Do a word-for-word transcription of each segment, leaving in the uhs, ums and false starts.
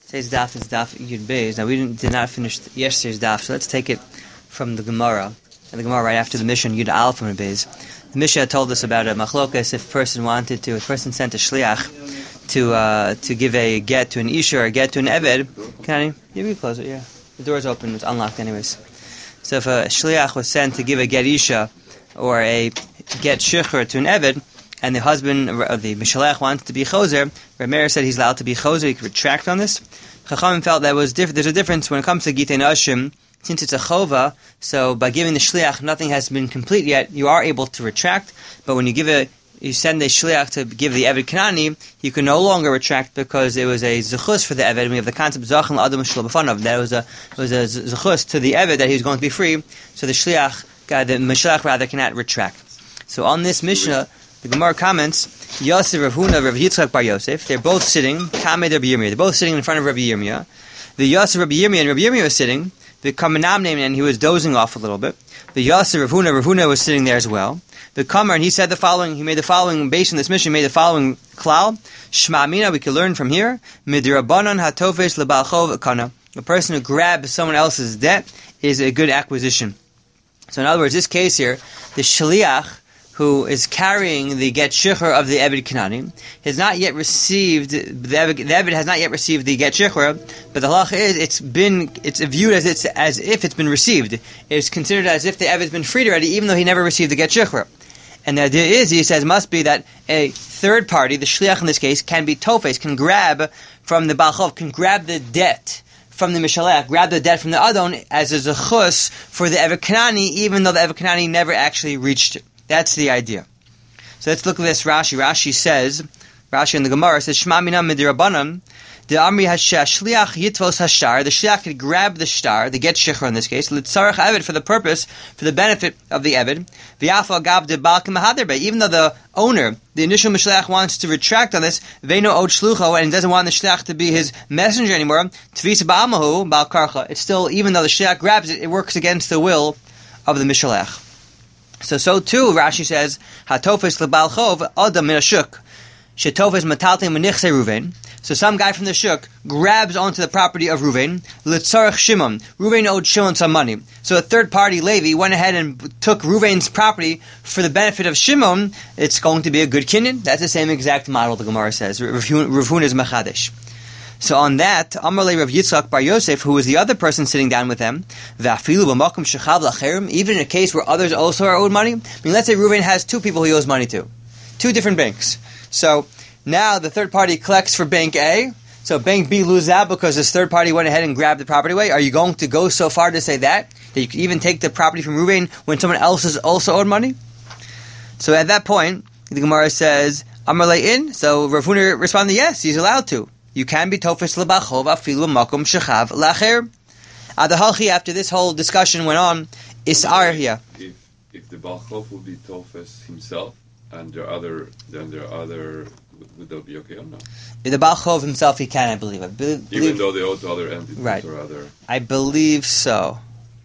Today's daf is daf Yud Beis. Now we didn't, did not finish yesterday's daf, so let's take it from the Gemara. And the Gemara right after the Mishnah Yud Aleph from Yud Beis. The Mishnah told us about a machlokas if a person wanted to, if a person sent a shliach to uh, to give a get to an isha or a get to an eved. Can I? Yeah, we can close it. Yeah, the door's open. It's unlocked anyways. So if a shliach was sent to give a get isha or a get shikhr to an eved, and the husband of the mishalech wanted to be choser, Reb Meir said he's allowed to be choser. He could retract on this. Chachamim felt that was diff- there's a difference when it comes to gitei nashim. Since it's a chova, so by giving the shliach, nothing has been complete yet. You are able to retract, but when you give a, you send a shliach to give the eved kanani, you can no longer retract because it was a zechus for the eved. We have the concept zachan adam shlo b'fanav. That was a it was a zechus to the eved that he was going to be free. So the shliach, uh, the mishalech rather, cannot retract. So on this Mishnah, the Gemara comments, Yosef, Rav Huna, Rav Yitzchak bar Yosef, they're both sitting, Kamei Rabbi Yirmiyah, they're both sitting in front of Rabbi Yirmiyah. The Yosef, Rabbi Yirmiyah, and Rabbi Yirmiyah was sitting, the Kamanam named, and he was dozing off a little bit. The Yosef, Rav Huna, Rav Huna was sitting there as well. The Kamar, and he said the following, he made the following, based on this mission, he made the following klal, Shema Amina, we can learn from here, Midrabanan hatofesh lebal chov kana. A person who grabs someone else's debt is a good acquisition. So in other words, this case here, the shliach, who is carrying the get shikhr of the Eved Kanani, has not yet received, the Eved, the Eved has not yet received the get shikhr, but the halach is, it's been, it's viewed as it's, as if it's been received. It's considered as if the Eved has been freed already, even though he never received the get shikhr. And the idea is, he says, must be that a third party, the shliach in this case, can be tofes, can grab from the Baal Chov, can grab the debt from the Mishalech, grab the debt from the Adon as a zechus for the Eved Kanani, even though the Eved Kanani never actually reached it. That's the idea. So let's look at this Rashi. Rashi says, Rashi in the Gemara says, Shema mina midrabanan, the Amri hashliach yitvos hashtar, the shliach could grab the shtar, the get shikhr in this case, litzarach eved, for the purpose, for the benefit of the eved, v'yafal gav de balkim haderbe, even though the owner, the initial mishlach, wants to retract on this, veino od shlucho, and doesn't want the shliach to be his messenger anymore, tvisa ba'amahu, bal karcha, it's still, even though the shliach grabs it, it works against the will of the mishalach. So, so too, Rashi says, Hatofes lebal chov adam min hashuk, shetofes mataltim menichse Ruvain. So some guy from the shuk grabs onto the property of Ruvain, litzarach Shimon. Ruvain owed Shimon some money. So a third party, Levi, went ahead and took Ruvain's property for the benefit of Shimon. It's going to be a good kinyan. That's the same exact model the Gemara says. Rav Huna is Machadesh. So on that, Amarle Rav Yitzchak bar Yosef, who was the other person sitting down with them, even in a case where others also are owed money. I mean, let's say Reuven has two people he owes money to, two different banks. So now the third party collects for bank A. So bank B loses out because this third party went ahead and grabbed the property away. Are you going to go so far to say that that you could even take the property from Reuven when someone else is also owed money? So at that point, the Gemara says Amarle in. So Rav Huna responded, yes, he's allowed to. You can be tofes lebachov afilu makom shechav lacher. Adahalchi, after this whole discussion went on, isar here. If if the bachov will be tofes himself, and there are other, then there are other, would that be okay or not? The bachov himself, he can, I believe. I be- Even believe, though they owe to other entities right. or other. I believe so.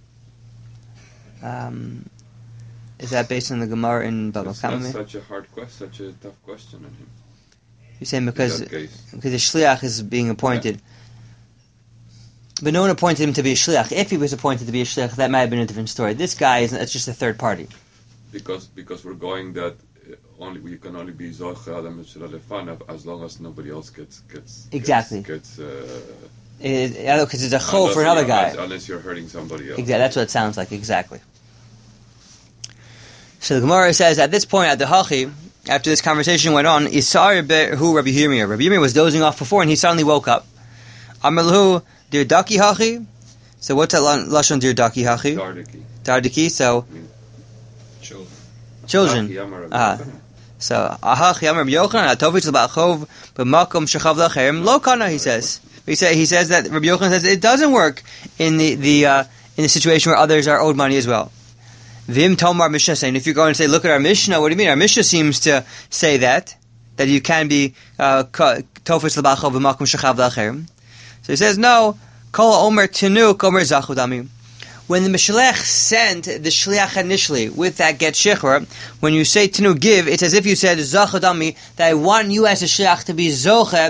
Um, is that based on the Gemara in Baba That's not Kama? such a hard question, such a tough question on him. You're saying because because the shliach is being appointed. Yeah. But no one appointed him to be a shliach. If he was appointed to be a shliach, that might have been a different story. This guy, is it's just a third party. Because because we're going that only we can only be zoch adam mitzvah as long as nobody else gets gets exactly gets because uh, it, it's a chol for another guy. Unless you're hurting somebody else. Exactly, that's what it sounds like. Exactly. So the Gemara says at this point at the hachi, after this conversation went on, Isar behu Rabbi Yirmiyah. Rabbi Yirmiyah was dozing off before, and he suddenly woke up. Amalhu dir daki hachi. So what's that lashon dir daki hachi? Dardiki. Dardiki. So children. Children. Ah. So ahachi amar Rabbi Yochanan atovitz lebachov b'makom shechav lacherem lo kana. He says. He says he says that Rabbi Yochanan says it doesn't work in the the uh, in the situation where others are owed money as well. Vim Tomar Mishnah saying, if you're going to say, look at our Mishnah, what do you mean? Our Mishnah seems to say that, that you can be tofes lebachov v'makom shechav lacherem. So he says, no, kol omer tenuk omer zachudami. When the Mishalech sent the shliach initially with that get shikhr, when you say tenu give, it's as if you said zachudami, that I want you as a shliach to be zoche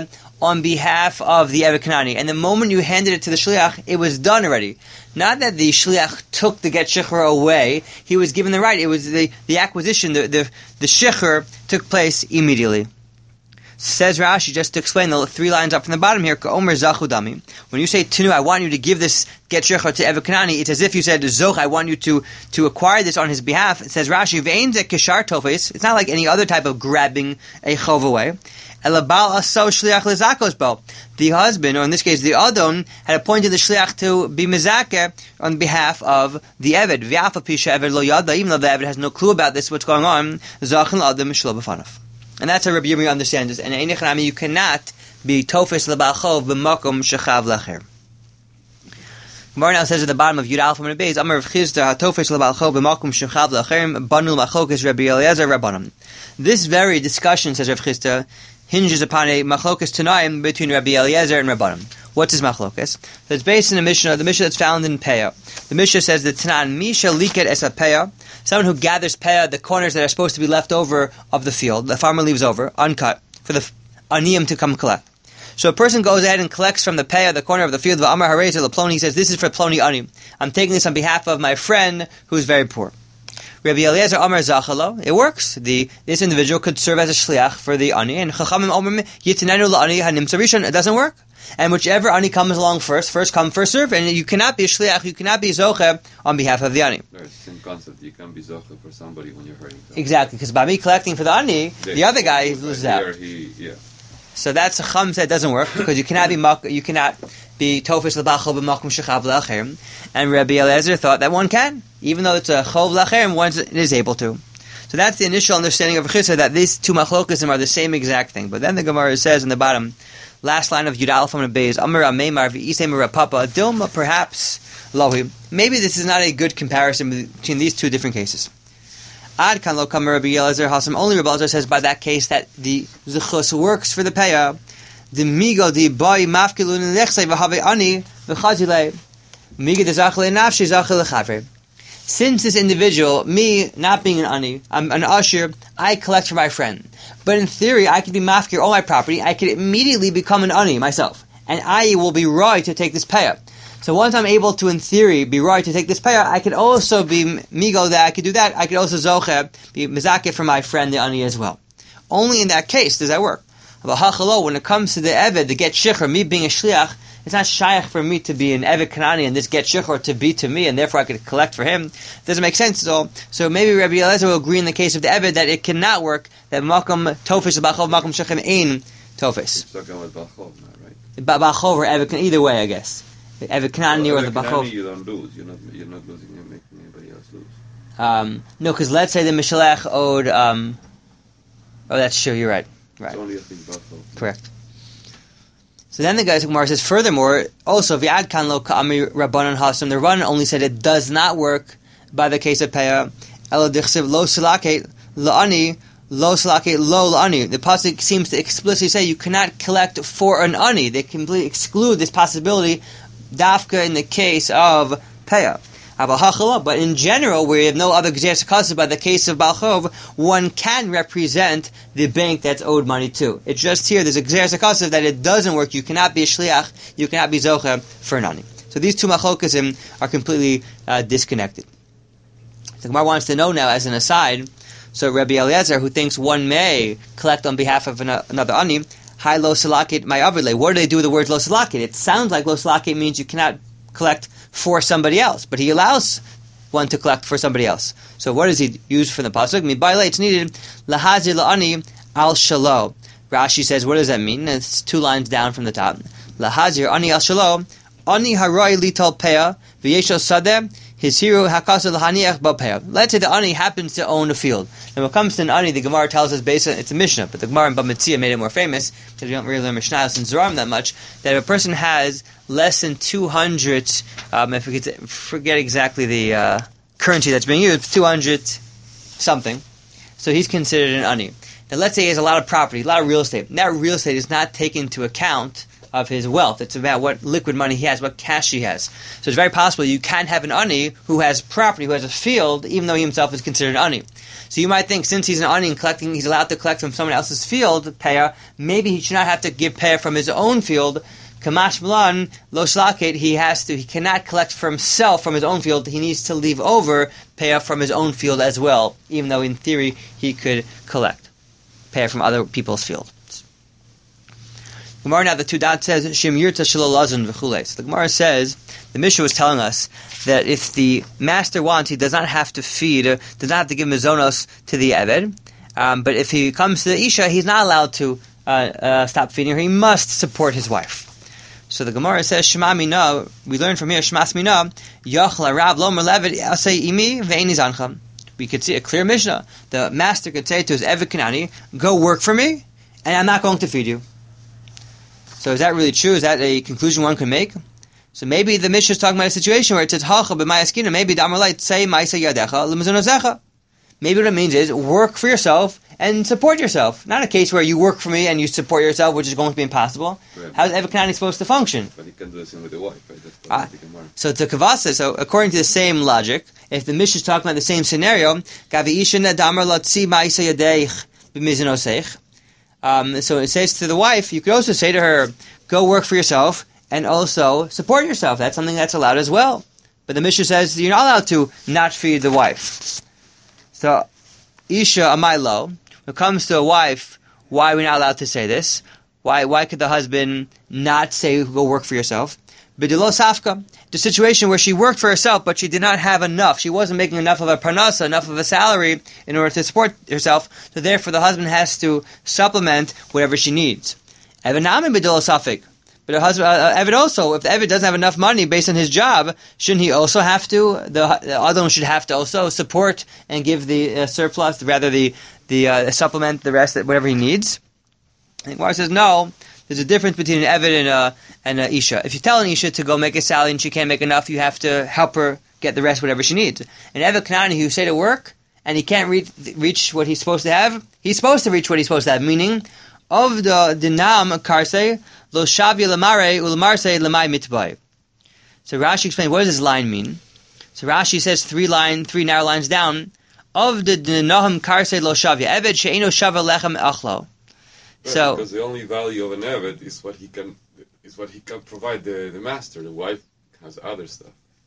on behalf of the Eved Kanani. And the moment you handed it to the Shliach, it was done already. Not that the Shliach took the get shichur away. He was given the right. It was the, the acquisition, the, the, the shichur took place immediately. Says Rashi, just to explain the three lines up from the bottom here, Omer Zachu Dami. When you say Tinu, I want you to give this get shichur to Eved Kanani, it's as if you said, Zoch, I want you to, to acquire this on his behalf. It says Rashi, Ve'ein ze kishar tofes. It's not like any other type of grabbing a chov away. Elabal aso shliach lezakos bo. The husband, or in this case the Adon, had appointed the shliach to be mezakeh on behalf of the Eved. V'afa pisha Eved lo yada, even though the Eved has no clue about this, what's going on, Zachin l'adam shlo b'fanav. And that's how Rabbi Yirmiyah understands it. And in Einich you cannot be tofes lebal chov b'makom shechav lacher. Gemara now says at the bottom of Yud Alpha and Beis, Amar Rav Chisda hatofes lebal chov b'makom shechav lacher banul machlokas Rabbi Eliezer Rabbanim. This very discussion, says Rav Chisda, hinges upon a machlokas tanaim between Rabbi Eliezer and Rabbanim. What's his machlokas? So it's based in the Mishnah, the Mishnah that's found in Peah. The Mishnah says that Tanan Misha liket es Peah, someone who gathers Peah, the corners that are supposed to be left over of the field, the farmer leaves over, uncut, for the aniyim to come collect. So a person goes ahead and collects from the Peah, the corner of the field, Amar Harei to Ploni, he says, this is for Ploni Ani. I'm taking this on behalf of my friend who's very poor. Rabbi Eliezer Amar Zachalo, it works. The this individual could serve as a shliach for the ani, and Chachamim Omer Yitinenu la'ani hanimtza rishon. It doesn't work. And whichever ani comes along first, first come, first serve, and you cannot be a shliach, you cannot be zoche on behalf of the ani. No, it's the same concept. You can't be zoche for somebody when you're hurting them. Exactly, because by me collecting for the ani, they, the other guy loses out. He, yeah. So that's a chum that doesn't work because you cannot be you cannot be tofes lebachol b'makom shechav lacher. And Rabbi Eliezer thought that one can, even though it's a chov lacher, one is able to. So that's the initial understanding of Chisa, that these two machlokasim are the same exact thing. But then the Gemara says in the bottom, last line of Yud Aleph on the Beis, Amar Ameimar v'Isei Papa Dilma, perhaps Lohi. Maybe this is not a good comparison between these two different cases. Ad kan lo kam Rabbi Eliezer Hasam. Only Rabbi Eliezer says by that case that the zechus works for the peah. The migo the boy mafkilun nechsei v'havei ani v'chazilei migo the zachle nafshi zachle lechaver. Since this individual, me not being an ani, I'm an usher, I collect for my friend. But in theory, I could be mafkir all my property. I could immediately become an ani myself, and I will be right to take this peah. So once I'm able to, in theory, be right to take this payah, I could also be migo that I could do that. I could also zoche, be mizakeh for my friend the ani as well. Only in that case does that work. But hachalo, when it comes to the eved, the get shichur, me being a shliach, it's not shaykh for me to be an eved kanani and this get shichur to be to me, and therefore I could collect for him. It doesn't make sense at all. So maybe Rabbi Eliezer will agree in the case of the eved that it cannot work. That makom tofes b'achov makom shechem ein tofes. It's talking about b'achov, right? B'achov or eved, either way, I guess. The Eved Kanani well, or the Bachov. You don't lose. You're not. You're not losing. You're making anybody else lose. Um, no, because let's say the Mishalech owed. Um, oh, that's true. You're right. Right. It's only a thing Bachov. Correct. So then the guy Gemara says, furthermore, also v'ad kan lo ka'ami Rabbanan Hasam. The Rabbanan only said it does not work by the case of Peah. Elo dichsiv lo silake la'ani. Lo salake lo la'ani. The pasuk seems to explicitly say you cannot collect for an ani. They completely exclude this possibility. Dafka in the case of Peah. But in general, where you have no other Gzeres HaKasav, by the case of Balchov, one can represent the bank that's owed money to. It's just here, there's a Gzeres HaKasav that it doesn't work. You cannot be a Shliach, you cannot be Zocha for an ani. So these two Machokasim are completely uh, disconnected. The Gemara wants to know now, as an aside, so Rabbi Eliezer, who thinks one may collect on behalf of an, another ani, Hi lo salakit my avile. What do they do with the word lo salakit? It sounds like lo salakit means you cannot collect for somebody else, but he allows one to collect for somebody else. So what does he use for the pasuk? Mi baile, it's needed lahazi la'ani al shalo. Rashi says, what does that mean? And it's two lines down from the top. Lahazir ani al shalo ani haroi lital peah v'yesho sadeh hisiru hakasa lahaniach b'peah. Let's say the ani happens to own a field. And when it comes to an ani, the Gemara tells us based on, it's a Mishnah, but the Gemara in Bamitzia made it more famous, because we don't really learn Mishnayos and Zoram that much, that if a person has less than two hundred, um, if we could forget exactly the uh, currency that's being used, two hundred something, so he's considered an ani. Now let's say he has a lot of property, a lot of real estate. And that real estate is not taken into account of his wealth. It's about what liquid money he has, what cash he has. So it's very possible you can have an ani who has property, who has a field, even though he himself is considered an ani. So you might think, since he's an ani and collecting, he's allowed to collect from someone else's field, payah, maybe he should not have to give payah from his own field. Kamash Milan, lo shlaket, he has to, he cannot collect for himself from his own field. He needs to leave over payah from his own field as well, even though in theory he could collect payah from other people's field. Gemara now, the two dot says, Shem yirta shalolazun v'chulei. So the Gemara says, the Mishnah was telling us that if the master wants, he does not have to feed, uh, does not have to give mizonos to the Eved, um, but if he comes to the Isha, he's not allowed to uh, uh, stop feeding her. He must support his wife. So the Gemara says, Shema mina, we learn from here, Shmas mina, Yachla Rab Lomer Levet Asay Imi Ve'eni Zancha. We could see a clear Mishnah. The master could say to his Eved Kanani, go work for me, and I'm not going to feed you. So is that really true? Is that a conclusion one can make? So maybe the Mishnah is talking about a situation where it says, Hacha b'mayaskina, maybe the Amalite say, Ma'isa yadecha l'mazonozecha. Maybe what it means is, work for yourself and support yourself. Not a case where you work for me and you support yourself, which is going to be impossible. Right. How is Eved Kanani supposed to function? But he can do the same with the wife, right? That's ah. So it's a kavasa. So according to the same logic, if the Mishnah is talking about the same scenario, Gavi Ishana Damar Latzi Ma'isa Yadeich b'mizonoseich. Um, so it says to the wife, you could also say to her, go work for yourself and also support yourself. That's something that's allowed as well. But the Mishnah says you're not allowed to not feed the wife. So, Isha Amailo, when it comes to a wife, why are we not allowed to say this? Why why could the husband not say, go work for yourself? B'dilo Safka, the situation where she worked for herself, but she did not have enough. She wasn't making enough of a parnasa, enough of a salary in order to support herself. So therefore the husband has to supplement whatever she needs. Evanami b'dilo Safik. But a husband, uh, Eved also, if the Eved doesn't have enough money based on his job, shouldn't he also have to, the, the Adam should have to also support and give the uh, surplus, rather the, the uh, supplement the rest, whatever he needs? And Gemara says, no, there's a difference between an Eved and a, and a Isha. If you tell an Isha to go make a salary and she can't make enough, you have to help her get the rest, whatever she needs. An Eved Kanani who say to work, and he can't reach, reach what he's supposed to have, he's supposed to reach what he's supposed to have, meaning, of the dinam karse, lo shavya lamare ulamarse lamai mitbay. So Rashi explains, what does this line mean? So Rashi says three line, three narrow lines down, of the dinaham karse lo shavya, eved she'eno shava lechem achlo. Right, so because the only value of an eved is what he can is what he can provide the, the master. The wife has other stuff.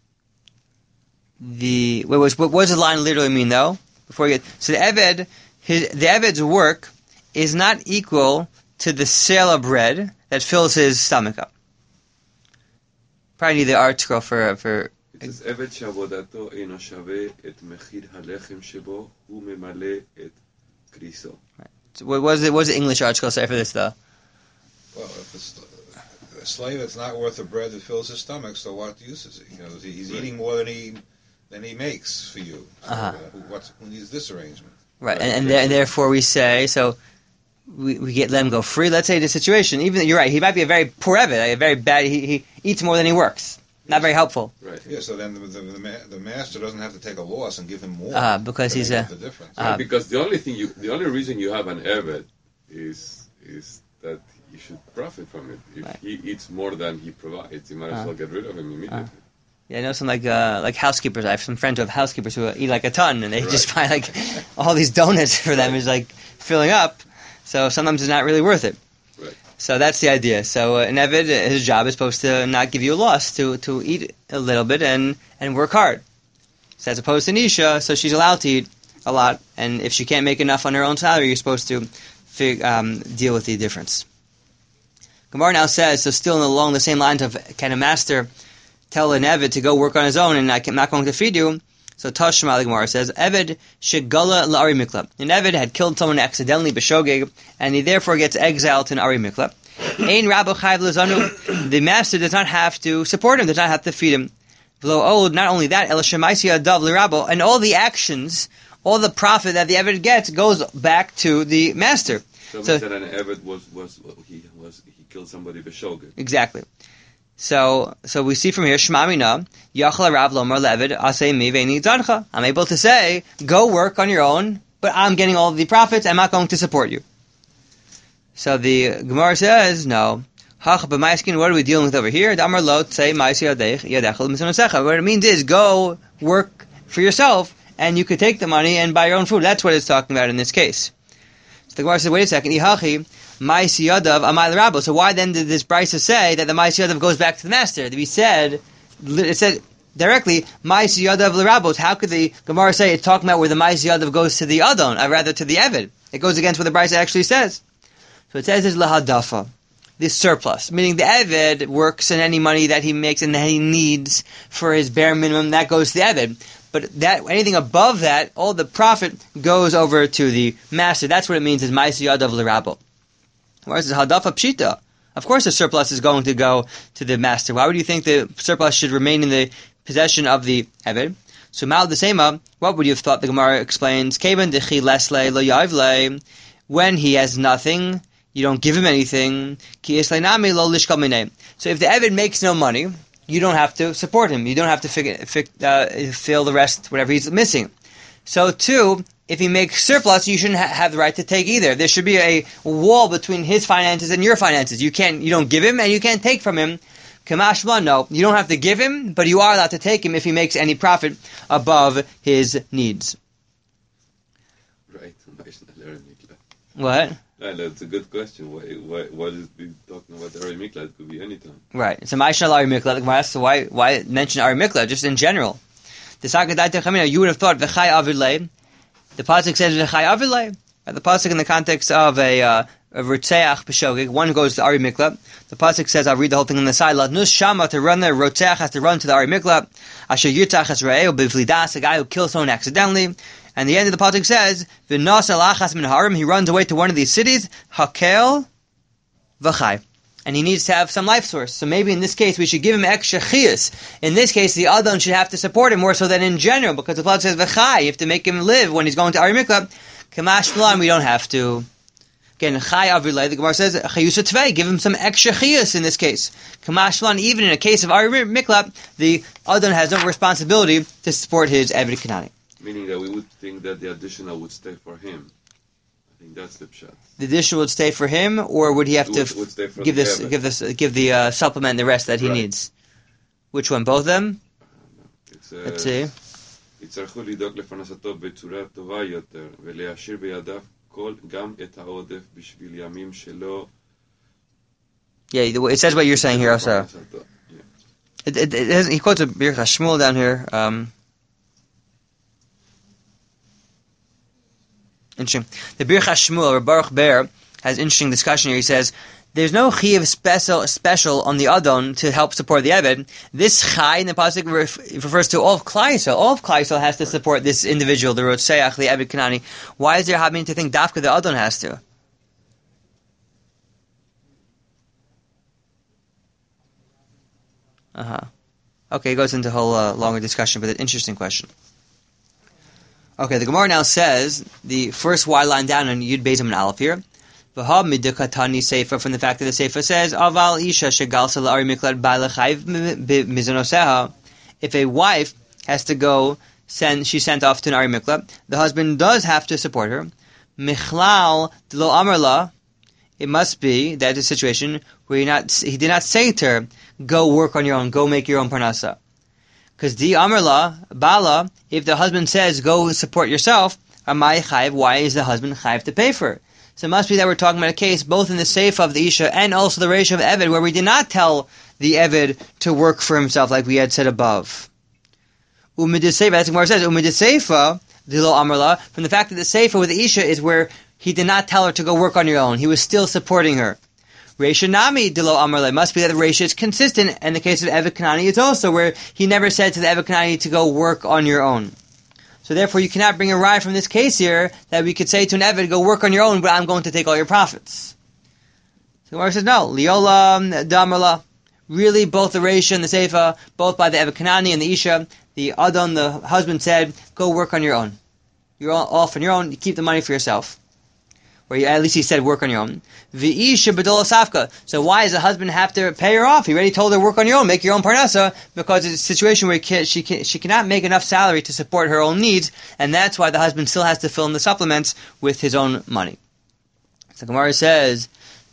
The what was what does the line literally mean though? Before you get so the eved, his the eved's work is not equal to the sale of bread that fills his stomach up. Probably need the article for for. It says eved shavodato eino shave et mechir halechem shebo hu memale et kriso. So what was it? What does the English article say for this though? Well, if it's a slave that's not worth the bread that fills his stomach, so what use is he? You know, he's right. eating more than he than he makes for you. So, uh-huh. uh, who, what's, who needs this arrangement? Right, and and, there, and therefore we say so. We, we get let him go free. Let's say the situation. Even you're right. He might be a very poor eved, like a very bad. He, he eats more than he works. Not very helpful. Right. Yeah. So then the the, the, ma- the master doesn't have to take a loss and give him more. Uh, because he's a. The difference. Uh, right, because the only thing you, the only reason you have an eved is is that you should profit from it. If right. he eats more than he provides, you might as uh, well get rid of him immediately. Uh, yeah, I know some like uh, like housekeepers. I have some friends who have housekeepers who eat like a ton, and they right. just buy like all these donuts for them. Is like filling up. So sometimes it's not really worth it. Right. So that's the idea. So uh, an Eved, his job is supposed to not give you a loss, to, to eat a little bit and, and work hard. So as opposed to Nisha, so she's allowed to eat a lot, and if she can't make enough on her own salary, you're supposed to fig, um, deal with the difference. Gemara now says, so still along the same lines of, can a master tell an Eved to go work on his own and I'm not going to feed you? So Tashma, the Gemara says, Eved shegala la'ari mikla. An Eved had killed someone accidentally, b'shogeg, and he therefore gets exiled to an ari mikla. Ein rabbo chayv lezanu. The master does not have to support him, does not have to feed him. V'lo old, not only that, el shemaisi adav l'rabbo, and all the actions, all the profit that the Eved gets goes back to the master. So, So said an eved was was he was he killed somebody b'shogeg. Exactly. So, so we see from here, Shmamina, Yachla Rav Lomar Levid, Asay Mi Veini Zancha. I'm able to say, go work on your own, but I'm getting all the profits, I'm not going to support you. So the Gemara says, no, What are we dealing with over here? What it means is go work for yourself, and you could take the money and buy your own food. That's what it's talking about in this case. So the Gemara says, wait a second. So why then did this brisa say that the Ma'is Yadav goes back to the master? We said, it said directly, Ma'is Yadav l'rabos. How could the Gemara say it's talking about where the Ma'is Yadav goes to the Adon, or rather to the Eved? It goes against what the brisa actually says. So it says is lahadafa. This surplus, meaning the Eved works in any money that he makes and that he needs for his bare minimum, that goes to the Eved. But that anything above that, all the profit goes over to the master. That's what it means is Ma'is Yadav l'rabo. Whereas hadafa pshita. Of course the surplus is going to go to the master. Why would you think the surplus should remain in the possession of the Eved? So Mal Desema, what would you have thought? The Gemara explains, Keben dechi lesle lo yavle. When he has nothing, you don't give him anything. So if the Eved makes no money, you don't have to support him. You don't have to fig- fig- uh, fill the rest, whatever he's missing. So too, if he makes surplus, you shouldn't ha- have the right to take either. There should be a wall between his finances and your finances. You can't, you don't give him and you can't take from him. Kamashma, no, you don't have to give him, but you are allowed to take him if he makes any profit above his needs. Right. What? No, that's a good question. Why, why, what is he talking about the Ari Mikla? It could be any time. Right. So Ma'ishal Ari Mikla. So why, why mention Ari Mikla? Just in general. The Sagadai Techamina, you would have thought V'chai Avilei. The pasuk says V'chai Avilei. The pasuk in the context of a uh, a Rotzeach B'shogeg, one who goes to Ari Mikla. The pasuk says, I'll read the whole thing on the side. Latnus Shama, to run there. Rotzeach has to run to the Ari Mikla. Asher Yirtach es Re'eo B'vlidas, a guy who kills someone accidentally. And the end of the pasuk says, V'nos alachas min harim, he runs away to one of these cities, Hakel V'chai. And he needs to have some life source. So maybe in this case we should give him extra chiyus. In this case, the Adon should have to support him more so than in general, because the pasuk says V'chai, you have to make him live when he's going to Ari Mikla. Kamash Milan, we don't have to. Again, Chai Avilei, the Gemara says, Chayusa Tvei, give him some extra chiyus in this case. Kamash Milan, even in a case of Ari Mikla, the Adon has no responsibility to support his Eved Kanani. Meaning that we would think that the additional would stay for him. I think that's the pshat. The additional would stay for him, or would he have Would- to would stay for give the this, Eved. give this, give the uh, supplement and the rest that he Right. needs? Which one? Both of them? It's, uh, Let's see. יצטרכו לדאוג לפרנסתו בצורה טובה יותר ולהשאיר בידיו כל גם את העודף בשביל ימים שלא. Yeah, the- it says what you're saying here also. פרנסתו. Yeah. It, it, it has, he quotes a Birch HaShmuel down here. Um, interesting. The Birch HaShmuel, or Baruch Ber, has interesting discussion here. He says, there's no chiyuv special, special on the Adon to help support the Eved. This chai in the pasuk ref, refers to all of Klal Yisrael. All of Klal Yisrael has to support this individual, the Rotzeach, the Eved Kanani. Why is there happening to think Dafka the Adon has to? Uh-huh. Okay, it goes into a whole uh, longer discussion, but an interesting question. Okay, the Gemara now says, the first Y line down on Yud Beis and Aleph here, V'ha midukatani seifa, from the fact that the seifa says, Aval isha shegalsa la'ari miklat ba'lechayv mizonoseha. If a wife has to go, send, she sent off to an Ari Miklat, the husband does have to support her. Michlal d'lo amarla, it must be that is a situation where you're not, he did not say to her, go work on your own, go make your own parnasa. Because the amarla, bala, if the husband says, go support yourself, amai chayv, why is the husband chayv to pay for it? So it must be that we're talking about a case both in the Seif of the Isha and also the Reish of Eved, where we did not tell the Eved to work for himself like we had said above. Umidiseifa, that's what it says, Umidiseifa, Dilo Amarla, from the fact that the Seifa with the Isha is where he did not tell her to go work on your own. He was still supporting her. Reisha Nami Dilo Amarla, must be that the Reisha is consistent, and the case of Eved Kanani is also where he never said to the Eved Kanani to go work on your own. So therefore, you cannot bring a rye from this case here that we could say to an Eved, go work on your own, but I'm going to take all your profits. So the Gemara says, no, Liola Damarla. Really, both the Reisha and the Seifa, both by the Eved Kanani and the Isha, the Adon, the husband said, go work on your own. You're all off on your own, you keep the money for yourself. Or at least he said, work on your own. V'isha b'dola safka. So why does the husband have to pay her off? He already told her, work on your own, make your own parnasa, because it's a situation where can, she can, she cannot make enough salary to support her own needs, and that's why the husband still has to fill in the supplements with his own money. So Gemara says,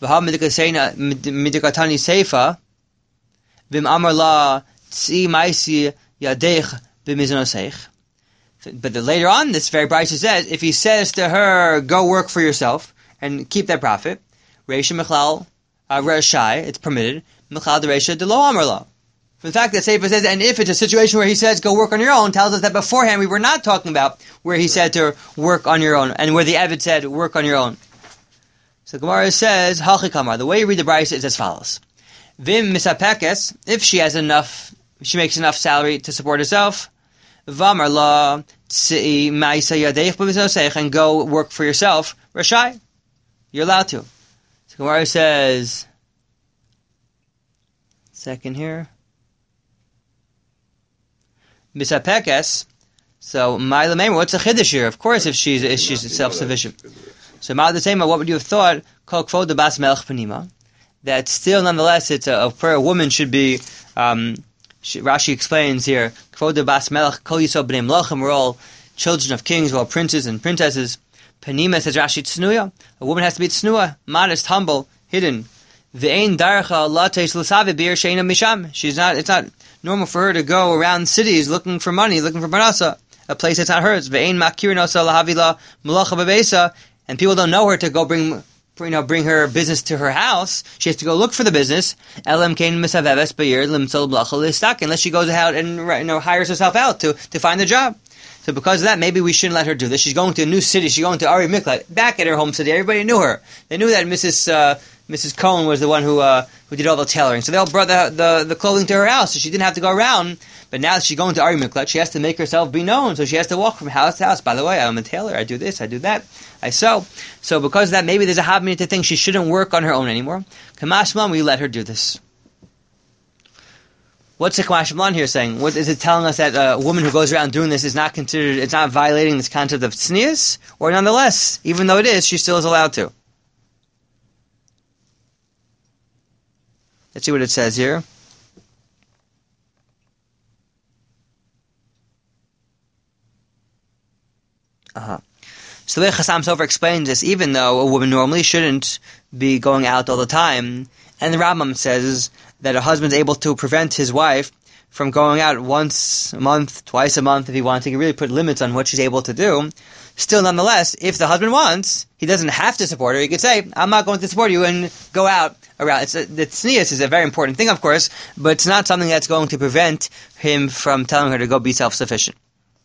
V'ha midikatani seifa, v'im amar la tzi maisi yadeich b'mizonoseich. But the, later on, this very Brisa says, if he says to her, go work for yourself and keep that profit, Reisha Mechlal uh, Reshai, it's permitted, Mechlal de Reisha de lo amar la. For the fact that Sefer says, and if it's a situation where he says, go work on your own, tells us that beforehand we were not talking about where he said to work on your own, and where the Eved said, work on your own. So Gemara says, Hachi Kamar, the way you read the Brisa is as follows. Vim misapekes, if she has enough, she makes enough salary to support herself, Vamar la tzi ma'isa yadeich b'mizonoseich, and go work for yourself, Rashai, you're allowed to. So Gemara says, second here, Misapekes. So Ma'ila Meimer, what's a chiddush here? Of course, if she's if she's self-sufficient. So Ma'ila Tema, what would you have thought? Kol kvod de bas melech panima. That still, nonetheless, it's a, for a woman should be. Um, she, Rashi explains here, kvod de bas melech kol yisod bnei melachim. We're all children of kings, we're all princes and princesses. Panima says Rashi tznuya. A woman has to be tznuya, modest, humble, hidden. Ve'ein darcha latesh l'savi bir sheina misham. She's not. It's not normal for her to go around cities looking for money, looking for parnasa, a place that's not hers. Ve'ein makirin osa lahavila malacha bebesa, and people don't know her to go bring, you know, bring her business to her house. She has to go look for the business. Elam kain misaveves beir limtzol blacha listak, unless she goes out and, you know, hires herself out to to find the job. So because of that, maybe we shouldn't let her do this. She's going to a new city. She's going to Ari Miklat, back at her home city. Everybody knew her. They knew that Missus Uh, Missus Cohen was the one who uh, who did all the tailoring. So they all brought the, the, the clothing to her house, so she didn't have to go around. But now that she's going to Ari Miklat, she has to make herself be known. So she has to walk from house to house. By the way, I'm a tailor. I do this. I do that. I sew. So because of that, maybe there's a habit to think she shouldn't work on her own anymore. Kamash Malan, we let her do this. What's the Kamash Malan here saying? What is it telling us that a woman who goes around doing this is not considered, it's not violating this concept of tznius? Or nonetheless, even though it is, she still is allowed to? Let's see what it says here. Uh-huh. So the way Chassam Sofer explains this, even though a woman normally shouldn't be going out all the time, and the Rambam says that a husband's able to prevent his wife from going out once a month, twice a month, if he wants. He can really put limits on what she's able to do. Still, nonetheless, if the husband wants, he doesn't have to support her. He could say, I'm not going to support you, and go out around. It's a, the tznius is a very important thing, of course, but it's not something that's going to prevent him from telling her to go be self-sufficient.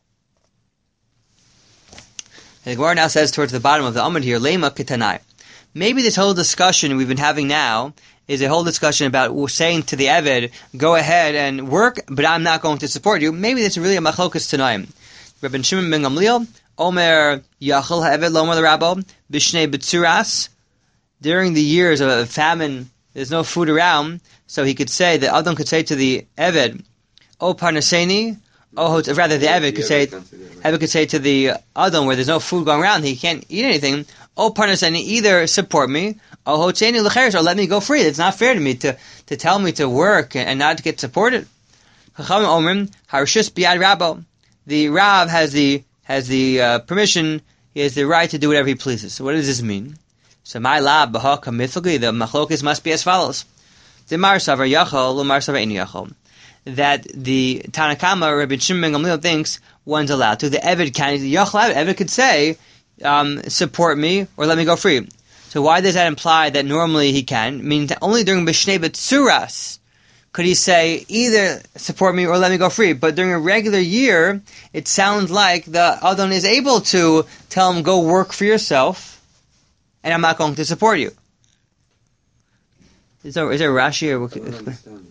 And the Gemara now says towards the bottom of the Amud here, Lema Ketanai. Maybe this whole discussion we've been having now is a whole discussion about saying to the Eved, go ahead and work, but I'm not going to support you. Maybe it's really a machlokas tanaim. Rabbi Shimon ben Gamliel, Omer Yachal Ha'eved Lomer L'Rabbo, Bishnei B'tzuras. During the years of famine, there's no food around, so he could say, the Adam could say to the Eved, O Parnaseni, O rather the Eved could say, Eved could say to the Adam, where there's no food going around, he can't eat anything, O Parnaseni, either support me, O Hotzeni L'Cheres, or let me go free. It's not fair to me to, to tell me to work and not to get supported. Chachamim Omrim, Harshus B'yad Rabbo. The Rav has the has the uh, permission, he has the right to do whatever he pleases. So what does this mean? So my lab b'ha kamifagli, the machlokes must be as follows. The mar savar yachol, lo mar savar ein yachol. That the Tanakama, Rabbi Shimon ben Gamliel thinks one's allowed to. The Eved can, the yachol Eved could say, um, support me or let me go free. So why does that imply that normally he can? It means that only during B'shnei B'tzuras could he say either support me or let me go free. But during a regular year, it sounds like the Adon is able to tell him, go work for yourself, and I'm not going to support you. Is there, is there Rashi or... I don't understand.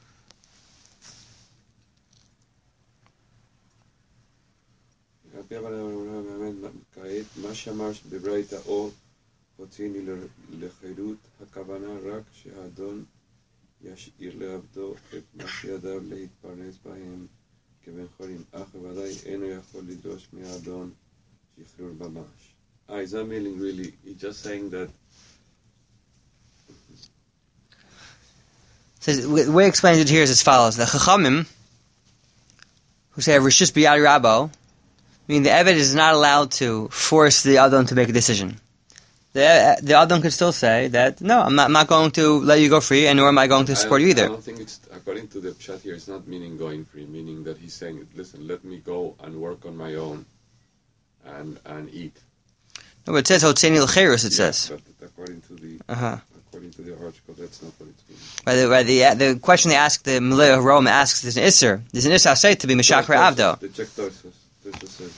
מה שאמר בברייתא או הוציאני לחירות, הכוונה רק שהאדון ישאיר לעבדו את מה שידיו להתפרנס בהם כבן חורים, אך בוודאי אינו יכול לדרוש מהאדון שחרור ממש. Ah, is that meaning really? He's just saying that. Says, the way he explains it here is as follows. The Chachamim, who say Rishus B'yad Rabbo, meaning the Eved is not allowed to force the Adon to make a decision. The the Adam could still say that no, I'm not, I'm not going to let you go free, and nor am I going to support I, you either. I don't think it's according to the Pshat here. It's not meaning going free, meaning that he's saying, listen, let me go and work on my own, and and eat. No, but it says Hotzeni l'cherus. It Yeah, says. but according to the Uh-huh. according to the article, that's not what it's meaning. By the by, the the question they ask, the Malay of Rome asks, there's an Isser. There's an Isser say to be Meshachar Avdo. The check Tosos. Tosos says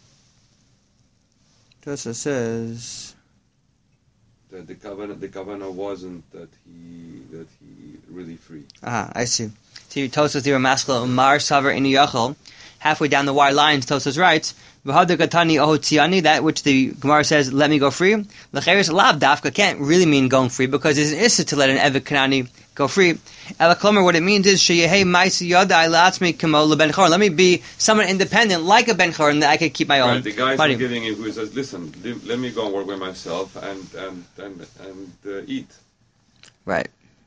Tosa says. that the Kavanah, the Kavanah wasn't that he that he really free. Ah, I see. See, Tosos here, Maskal Umar Savar Inu Yachol. Halfway down the wide lines, Tosos writes, "V'hadar Gatani Ohotziani," that which the Gemara says, "Let me go free." L'cheres Lav Dafka can't really mean going free because it's an issa to let an Evet Kanani go free. Ela Klomer, what it means is Sheyehei Ma'isi Yadai La'atzmi Kamo LeBen Choron. Let me be someone independent, like a Ben Choron, that I could keep my own Right, the guys money. are giving him who says, "Listen, li- let me go and work by myself and and and and uh, eat." Right.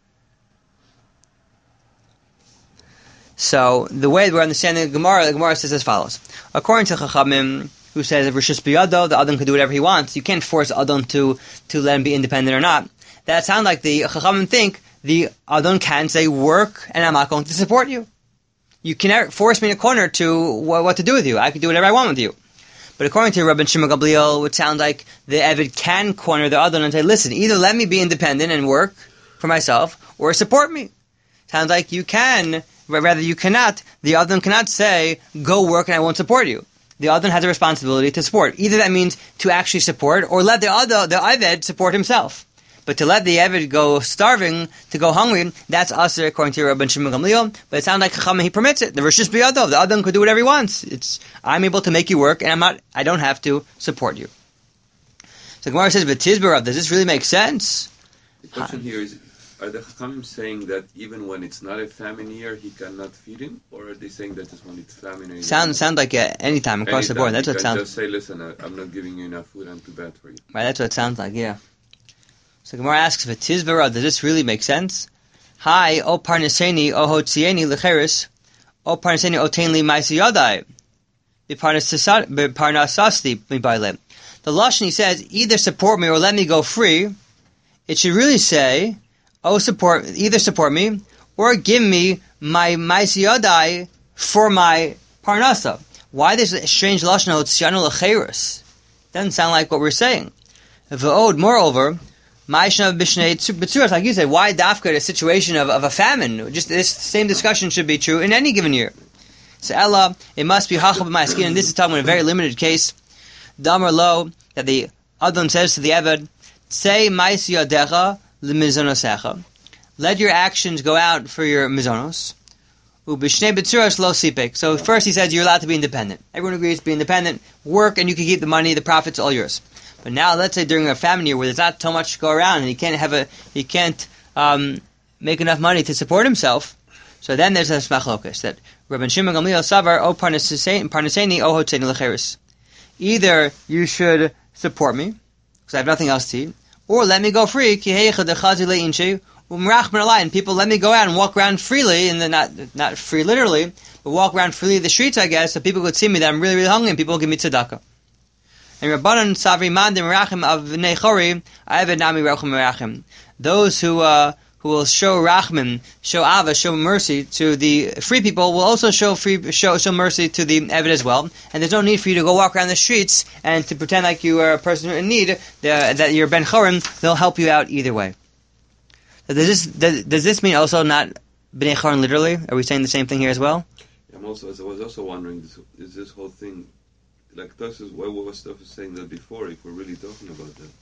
So the way we're understanding the Gemara, the Gemara says as follows: according to Chachamim, who says if Rishus Biyado, the Adon can do whatever he wants. You can't force Adon to to let him be independent or not. That sounds like the Chachamim think the Adon can say work, and I'm not going to support you. You cannot force me in a corner to what, what to do with you. I can do whatever I want with you. But according to Rabban Shimon Gamliel, it would sound like the Eved can corner the Adon and say, listen, either let me be independent and work for myself, or support me. Sounds like you can, rather you cannot. The Adon cannot say, go work and I won't support you. The Adon has a responsibility to support. Either that means to actually support, or let the Adon, the Eved support himself. But to let the Eved go starving, to go hungry, that's usher according to Rabban Shimon Gamliel. But it sounds like Chacham, he permits it. The Rishus Biyado, the Adon could do whatever he wants. It's I'm able to make you work, and I'm not. I don't have to support you. So Gemara says, "But Tizbarav, does this really make sense?" The question here is: are the Chachamim saying that even when it's not a famine year, he cannot feed him, or are they saying that just when it's famine? Sound sound like uh, anytime across the Anytime board. That's he what it can sounds. Just say, listen, I, I'm not giving you enough food. I'm too bad for you. Right, that's what it sounds like. Yeah. So Gemara asks, "But Tizbarav, does this really make sense?" Hi, o parneseni o hotzieni lecheres, o parneseni o tainli ma'isi yadai, b'parnasasti mibayle. The Lashon, he says, either support me or let me go free. It should really say, oh, support, either support me or give me my ma'isi yadai for my parnasa. Why this strange Lashon hotzianu lecheres? Doesn't sound like what we're saying. V'od, moreover, Ma'ishna b'shnei b'tzuras, like you said, why dafka a situation of, of a famine? Just this same discussion should be true in any given year. So Ella, it must be hachab b'ma'askin, and this is talking about a very limited case. Damar lo, that the Adon says to the Eved, say ma'is yadecha l'mizonosecha. Let your actions go out for your mizonos. U'b'shnei b'tzuras lo sipek. So first he says you're allowed to be independent. Everyone agrees to be independent, work, and you can keep the money, the profits, all yours. But now, let's say during a famine year where there's not so much to go around, and he can't have a, he can't um, make enough money to support himself. So then there's a machlokas that Rabban Shimon Gamliel savar o parneseni o hotzeni lecheres. Either you should support me because I have nothing else to eat, or let me go free. Ki heicha dechazi leinshe umrachman alai, and people let me go out and walk around freely, and then not not free literally, but walk around freely the streets, I guess, so people could see me that I'm really really hungry, and people will give me tzedakah. And Rabbanan Savri Mandim Rachim of Nechori, Ayavad Nami Rachim Rachim. Those who uh, who will show Rachman, show Ava, show mercy to the free people will also show free show show mercy to the Eved as well. And there's no need for you to go walk around the streets and to pretend like you are a person in need, uh, that you're Ben Chorim. They'll help you out either way. So does this does, does this mean also not Bnei Chorim literally? Are we saying the same thing here as well? I'm also, I was also wondering, this, is this whole thing, like Tosus, why was stuff saying that before, if we're really talking about that?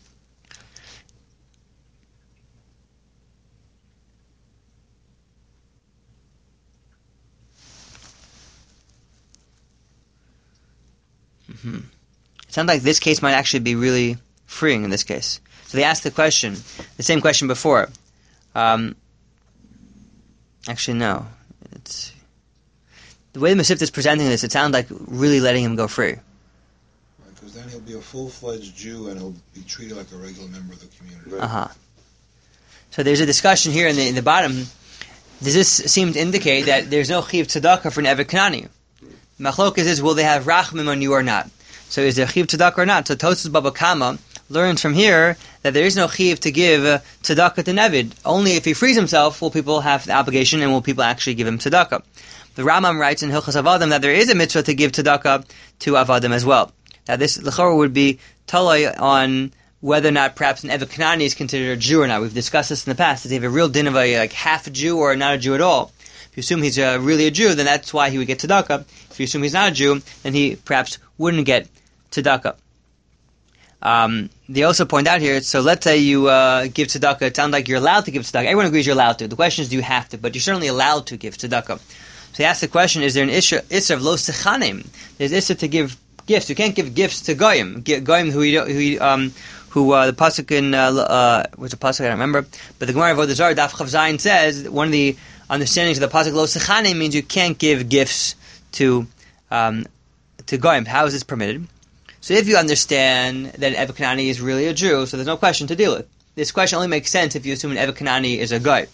Mm-hmm. It sounds like this case might actually be really freeing in this case. So they asked the question, the same question before. Um, actually, no. It's the way the Masifta is presenting this, it sounds like really letting him go free. Because then he'll be a full-fledged Jew and he'll be treated like a regular member of the community. Right. Uh-huh. So there's a discussion here in the in the bottom. Does this seem to indicate that there's no chiv tzedakah for an Eved Kanani? Machlokas is, will they have rachmim on you or not? So is there chiv tzedakah or not? So Tosas Baba Kama learns from here that there is no chiyuv to give uh, tzedakah to Nevid. Only if he frees himself will people have the obligation and will people actually give him tzedakah. The Rambam writes in Hilchos Avadim that there is a mitzvah to give tzedakah to Avadim as well. Now this l'chorah would be talay on whether or not perhaps an Eved Kanani is considered a Jew or not. We've discussed this in the past. Does he have a real din of a like half a Jew or not a Jew at all? If you assume he's uh, really a Jew, then that's why he would get tzedakah. If you assume he's not a Jew, then he perhaps wouldn't get tzedakah. Um, they also point out here, so let's say you uh, give tzedakah, it sounds like you're allowed to give tzedakah. Everyone agrees you're allowed to. The question is, do you have to? But you're certainly allowed to give tzedakah. So he asks the question, is there an issue of lo sechanim? There's issue to give gifts. You can't give gifts to goyim. Goyim who, you, who, um, who uh, the pasuk in, uh, uh, what's the pasuk, I don't remember, but the Gemara of Avodah Zarah, Daf Chav Zayin says, one of the understandings of the pasuk lo sechanim means you can't give gifts to, um, to goyim. How is this permitted? So if you understand that Eved Kanani is really a Jew, so there's no question to deal with. This question only makes sense if you assume an Eved Kanani is a guy.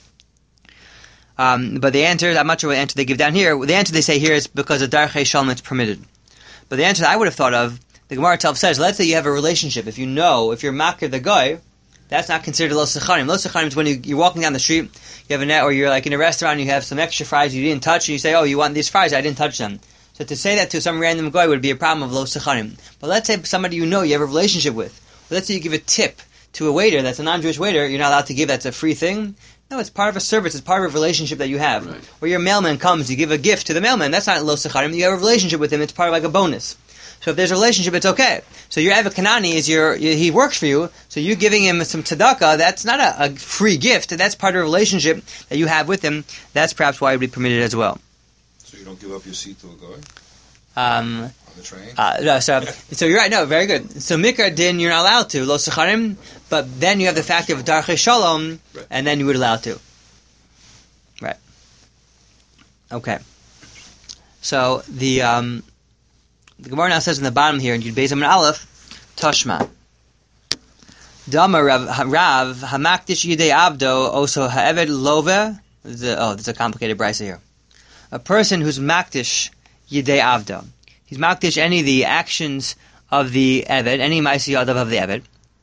Um, but the answer, I'm not sure what answer they give down here. The answer they say here is because of Darchei Shalom it's permitted. But the answer that I would have thought of, the Gemara itself says, let's say you have a relationship. If you know, if you're makir the guy, that's not considered lo sechanim. Lo sechanim is when you, you're walking down the street, you have a net, or you're like in a restaurant, you have some extra fries you didn't touch, and you say, oh, you want these fries? I didn't touch them. So to say that to some random guy would be a problem of lo sechanim. But let's say somebody you know, you have a relationship with. Let's say you give a tip to a waiter that's a non-Jewish waiter, you're not allowed to give, that's a free thing. No, it's part of a service, it's part of a relationship that you have. Right. Or your mailman comes, you give a gift to the mailman, that's not lo sechanim, you have a relationship with him, it's part of like a bonus. So if there's a relationship, it's okay. So your Eved Kanani is your, he works for you, so you giving him some tzedakah, that's not a, a free gift, that's part of a relationship that you have with him, that's perhaps why it would be permitted as well. So you don't give up your seat to a guy? Um, On the train? Uh, no, so, so you're right, no, very good. So Mikra Din, you're not allowed to, lo secharim, but then you have the fact of Darchei Shalom, right. and then you would allow to. Right. Okay. So the, um, the Gemara now says in the bottom here, in Yud Beis Amud Aleph, Toshma. Dama Rav, Rav Hamakdish Yidei Avdo, also Ha'eved Love, oh, there's a complicated brisa here. A person who's Makdish Yidei Avdo. He's makdish any of the actions of the Eved, any Ma'aseh Yadav of the Eved.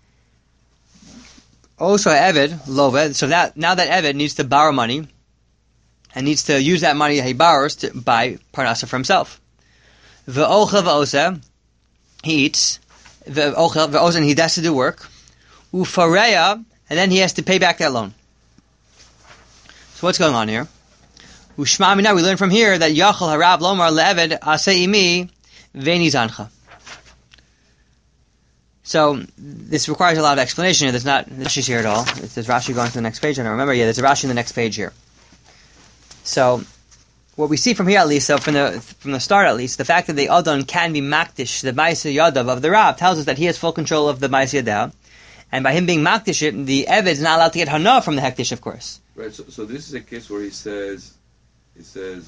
Also Eved, Loved, so that, now that Eved needs to borrow money, and needs to use that money that he borrows to buy parnasa for himself. V'ochel v'osa, he eats, v'ochel v'osa, and he has to do work. Ufareya, and then he has to pay back that loan. So what's going on here? Ushma Mina, we learn from here that Yachal Harab Lomar Le'eved Asei Imi Veini Zancha. So this requires a lot of explanation here. There's not Rashi's here at all. There's Rashi going to the next page. I don't remember. Yeah, there's a Rashi in the next page here. So what we see from here at least, so from the from the start at least, the fact that the Adon can be makdish, the Ma'aseh Yadav of the Rav, tells us that he has full control of the Ma'aseh Yadav, and by him being makdish, the Eved is not allowed to get hana from the hektish, of course. Right. So, so this is a case where he says. He says,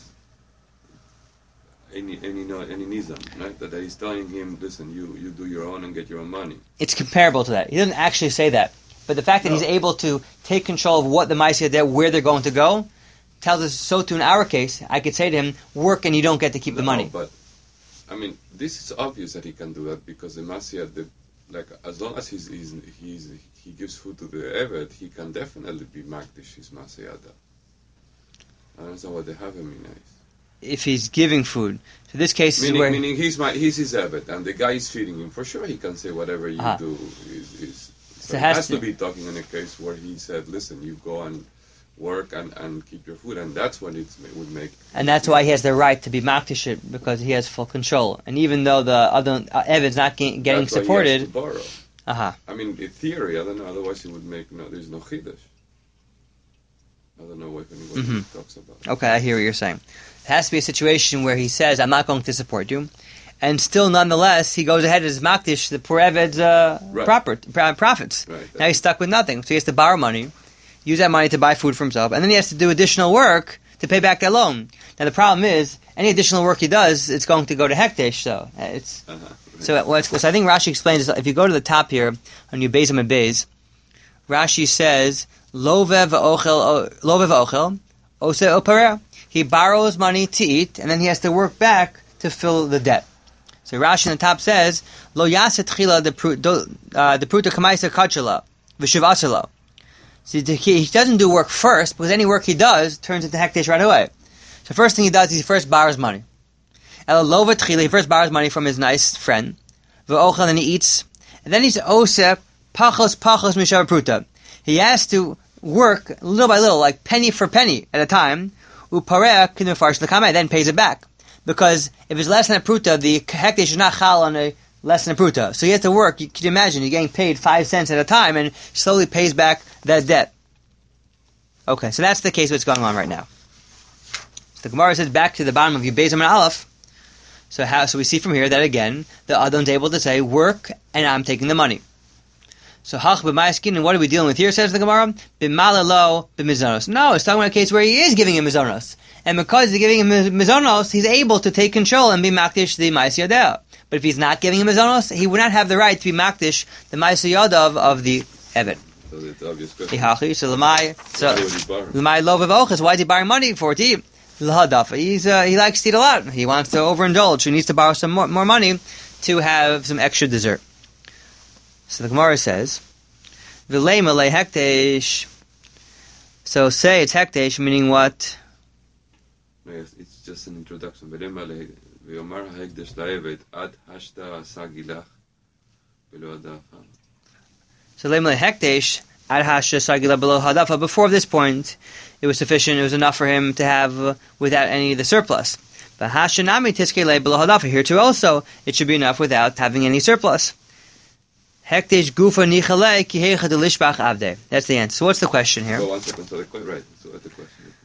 any any no any nizam, right? That he's telling him, listen, you, you do your own and get your own money. It's comparable to that. He doesn't actually say that, but the fact that no. he's able to take control of what the Ma'aseh there, where they're going to go, tells us. So too in our case, I could say to him, work and you don't get to keep no, the money. But I mean, this is obvious that he can do that because the Ma'aseh, the like as long as he's, he's he's he gives food to the Eved, he can definitely be makdish his Ma'aseh Yadav. I don't understand what they have him in eyes. If he's giving food. So this case meaning, is where... Meaning he's, my, he's his Eved, and the guy is feeding him. For sure he can say whatever you uh-huh. do is... is so, so it has, has to, to be talking in a case where he said, listen, you go and work and, and keep your food, and that's when it would make... And that's why he has the right to be makdish it, because he has full control. And even though the other uh, Eved's not getting, getting that's why supported... He has to borrow. Uh-huh. I mean, in theory, I don't know, otherwise he would make... No, there's no chiddush. I don't know what anybody mm-hmm. talks about. Okay, I hear what you're saying. It has to be a situation where he says, I'm not going to support you, and still, nonetheless, he goes ahead and is makdish the poor Eved's uh, right. proper, uh, profits. Right, now he's stuck with nothing, so he has to borrow money, use that money to buy food for himself, and then he has to do additional work to pay back that loan. Now the problem is, any additional work he does, it's going to go to hektish, so it's... Uh-huh. Right. So, what's, so I think Rashi explains, if you go to the top here, on your Beis and Beis, Rashi says... Love v'ochel, love v'ochel, ose opereh. He borrows money to eat, and then he has to work back to fill the debt. So Rashi on the top says, Lo yaset chila the pruta kamaisa kachala v'shivasala. So he doesn't do work first, because any work he does turns into hekdesh right away. So first thing he does is he first borrows money. El lova tchila, he first borrows money from his nice friend. V'ochel, and he eats. And then he's oseh pachos pachos mishav pruta. He has to work little by little, like penny for penny at a time. Upareh k'nefarsh l'kameh, then pays it back. Because if it's less than a pruta, the hekdesh is not chal on a less than a pruta. So you have to work, you can imagine, you're getting paid five cents at a time and slowly pays back that debt. Okay, so that's the case what's going on right now. So the Gemara says back to the bottom of Yubezim and Aleph. So how? So we see from here that again, the Adon's able to say, work and I'm taking the money. So hach b'mayaskin, and what are we dealing with here, says the Gemara? B'malalo b'mizonos. No, it's talking about a case where he is giving him mizonos. And because he's giving him mizonos, he's able to take control and be makdish the ma'aseh yadeh. But if he's not giving him mizonos, he would not have the right to be makdish the ma'aseh yadav of the eved. So it's obvious question. So l'may, so l'may lo v'ochas. Why is he borrowing money for to eat? L'hadafa. He's uh, he likes to eat a lot. He wants to overindulge. He needs to borrow some more, more money to have some extra dessert. So the Gemara says, "V'leima le hekdesh." So say it's hekdesh, meaning what? No, yes, it's just an introduction. V'leima le v'yomar hekdesh la'eved ad hashta asagilach below hadafa. So leima le hekdesh ad hashta asagilach below hadafa. Before this point, it was sufficient. It was enough for him to have uh, without any of the surplus. But hashanami tiskele below hadafa. Here too, also it should be enough without having any surplus. Hekdesh gufa nichale ki hecha delishbach avde. That's the answer. So what's the question here? So one second. So the question, right? So what's the question?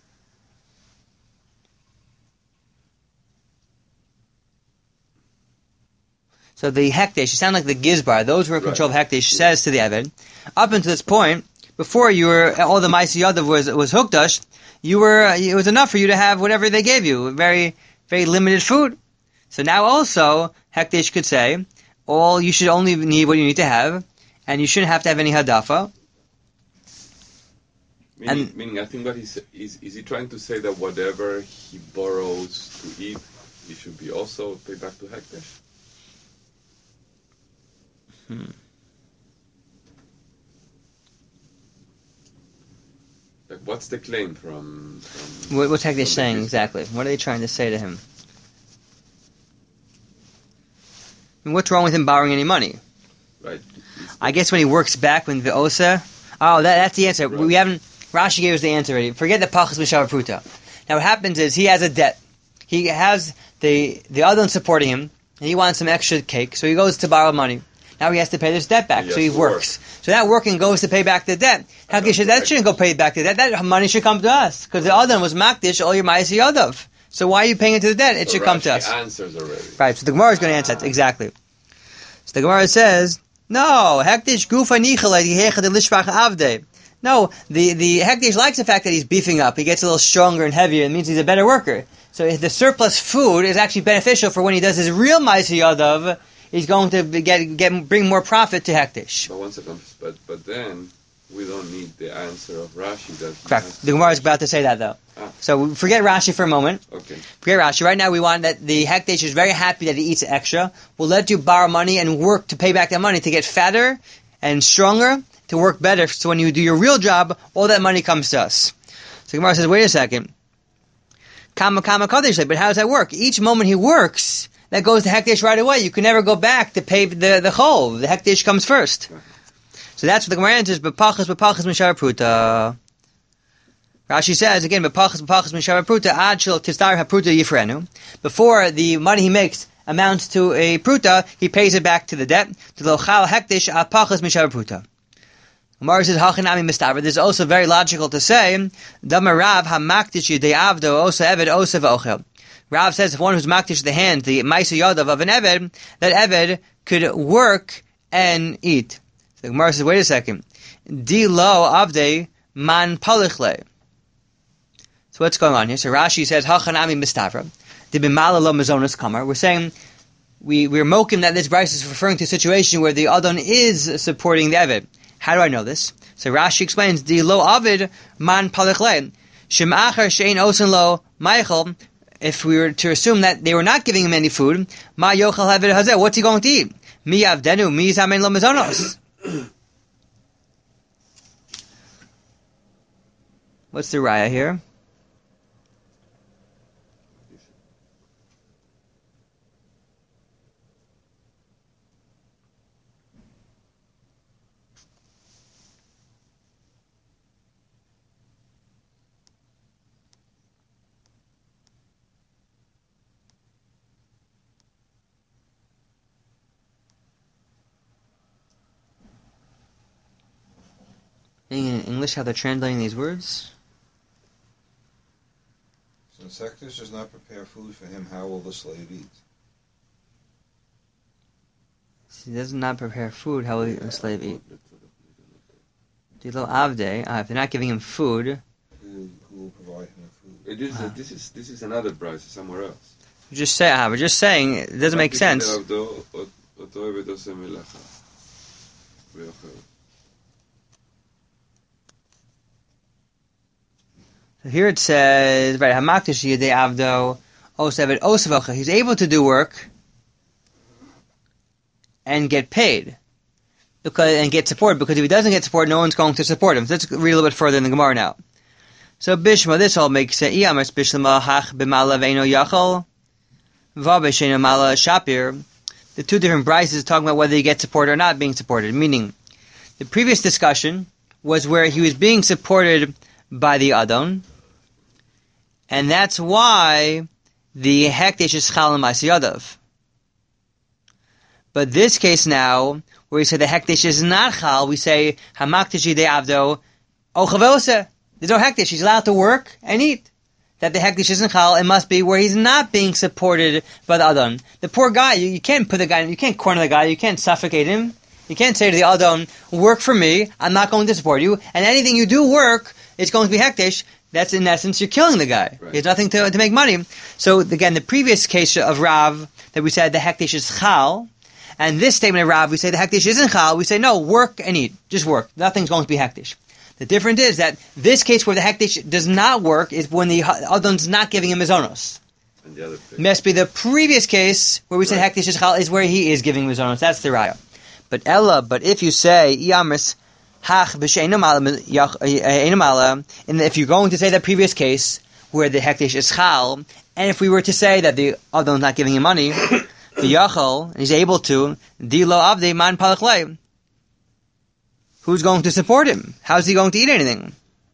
So the hekdesh, you sound like the gizbar. Those who are in control right. of hekdesh says to the eved, up until this point, before you were all the ma'aseh yadav was was hukdash, you were it was enough for you to have whatever they gave you, very very limited food. So now also hekdesh could say, all you should only need what you need to have, and you shouldn't have to have any hadafa. Meaning, and, meaning I think what he's is is he trying to say that whatever he borrows to eat, he should be also paid back to hekdesh. Hmm. Like, what's the claim from? from what, what's hekdesh saying exactly? What are they trying to say to him? I mean, what's wrong with him borrowing any money? Right. I guess when he works back when the osa. Oh, that, that's the answer. Right. We haven't. Rashi gave us the answer already. Forget the pachas mishav pruta. Now what happens is he has a debt. He has the the other one supporting him. And he wants some extra cake, so he goes to borrow money. Now he has to pay this debt back, he so he works. Work. So that working goes to pay back the debt. How can that shouldn't go pay back the debt? That money should come to us because the other one was makdish all your ma'aseh yadav. So why are you paying into the debt? It so should Rashi come to us. Answers already. Right. So the Gemara is going to answer that exactly. So the Gemara says, no, hekdesh gufa nichalei hecha delishbach avde. No, the the hekdesh likes the fact that he's beefing up. He gets a little stronger and heavier. It means he's a better worker. So the surplus food is actually beneficial for when he does his real ma'aseh yadav. He's going to get get bring more profit to hekdesh. But one second, but but then we don't need the answer of Rashi. That correct. The Gemara is about to say that though. Ah. So forget Rashi for a moment. Okay. Forget Rashi. Right now we want that the hekdesh is very happy that he eats extra. We'll let you borrow money and work to pay back that money to get fatter and stronger, to work better. So when you do your real job, all that money comes to us. So Gemara says, wait a second. Kama kama kadesh. But how does that work? Each moment he works, that goes to hekdesh right away. You can never go back to pay the the chol. The hekdesh comes first. So that's what the Gemara answers. B'pachas b'pachas mishar pruta. Rashi says again, b'pachas b'pachas mishar pruta ad shel tistar hapruta yifrenu. Before the money he makes amounts to a pruta, he pays it back to the debt. To lochal hekdesh apachas mishar pruta. Gemara says hachanami mistaver. This is also very logical to say. Damarav hamakdish yidei avdo osa eved osa v'ochel. Rav says if one who's makdish the hand, the ma'aseh yadav of an eved, that eved could work and eat. The Gemara says, wait a second. Di lo avde man palichle. So what's going on here? So Rashi says, hachanami mistavra. Di b'mala lo mazonas kamar. We're saying, we, we're mokim that this Bryce is referring to a situation where the Adon is supporting the Eved. How do I know this? So Rashi explains, Di lo avid man palichle. Shem achar shein osen lo meichel if we were to assume that they were not giving him any food, ma yochal havid hazeh, what's he going to eat? Mi avdenu, mi zamen lo mezonos. What's the raya here? In English, how they're translating these words? Since Hektish does not prepare food for him, how will the slave eat? He does not prepare food, how will the slave eat? Dilo avde, uh, if they're not giving him food, Who, who will provide him with food? It is, Ah. this is this is another price somewhere else. we just say, uh, we're just saying, it doesn't make sense. אותו עבד עושה מלאכה ואוכל. So here it says, right, hamaktish yedei avdo osevet osavocha. He's able to do work and get paid because and get support, because if he doesn't get support, no one's going to support him. So let's read a little bit further in the Gemara now. So Bishma, this all makes sense. Iyamas Bishlama hach b'mala ve'eno yachol va b'sheino mala shapir. The two different brises talking about whether he gets support or not being supported. Meaning, the previous discussion was where he was being supported by the Adon, and that's why the Hekdesh is Chal and Masiyadav. But this case now, where we say the Hekdesh is not Chal, we say Hamakdesh de Avdo Ochavose. There's no Hekdesh. He's allowed to work and eat. That the Hekdesh isn't Chal, it must be where he's not being supported by the Adon. The poor guy, you, you can't put the guy, you can't corner the guy, you can't suffocate him. You can't say to the Adon, work for me, I'm not going to support you, and anything you do work, it's going to be Hekdesh. That's in essence, you're killing the guy. Right. He has nothing to, to make money. So again, the previous case of Rav, that we said the Hekdesh is Chal, and this statement of Rav, we say the Hekdesh isn't Chal, we say no, work and eat. Just work. Nothing's going to be Hekdesh. The difference is that this case where the Hekdesh does not work is when the Adon's not giving him his onos. And the other thing. Must be the previous case where we said Right. Hekdesh is Chal is where he is giving him his onos. That's the raya. But Ella, but if you say Iyamris Hach b'sheinu mala, and if you're going to say that previous case where the Hekdesh is Chal, and if we were to say that the Adon's not giving him money, the Yachal, and he's able to, Dilo Avde Man Palachlei. Who's going to support him? How's he going to eat anything?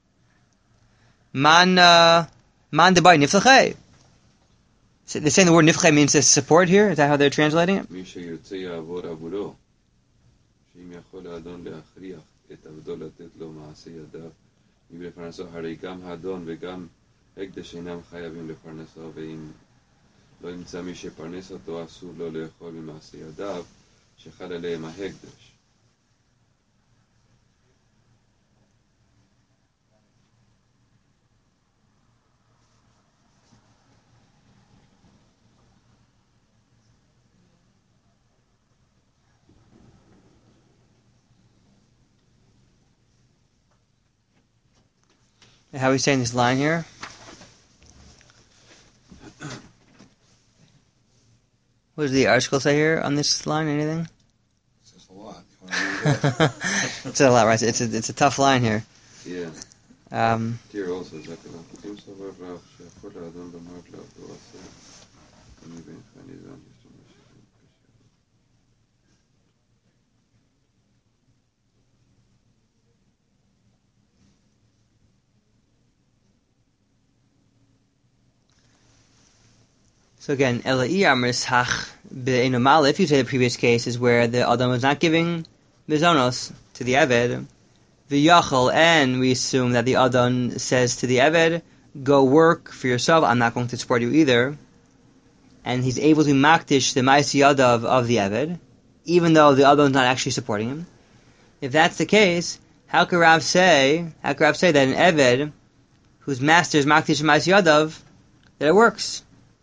Man, uh, man debay niflechei. So they're saying the word niflechei means to support here? Is that how they're translating it? מי שירצה יעבור עבורו, שאם יכול האדון להכריח את עבדו לתת לו מעשה ידיו, אם לפרנסו, הרי גם האדון וגם הקדש אינם חייבים לפרנסו, ואם לא ימצא מי שפרנס אותו, אסור לו לאכול ממעשה ידיו, שחל עליהם ההקדש. How are we saying this line here? What does the article say here on this line? Anything? It's just a lot. You want to read it? It's a lot, right? It's a, it's a tough line here. Yeah. Um, Here also, Zakala. אם סבר רב שיכול האדון לומר לעבדו עשה, אני ואינך ניזון, יש לו משהו קשה. So again, Elai Amris Hach Be'enu Mala, if you say the previous case is where the Adam is not giving Mizonos to the Eved, the Yachal, and we assume that the Adam says to the Eved, go work for yourself, I'm not going to support you either, and he's able to makdish the Ma'asi Yadav of the Eved, even though the Adam is not actually supporting him. If that's the case, how could Rav say, how could Rav say that an Eved, whose master is makdish the Ma'asi Yadav, that it works?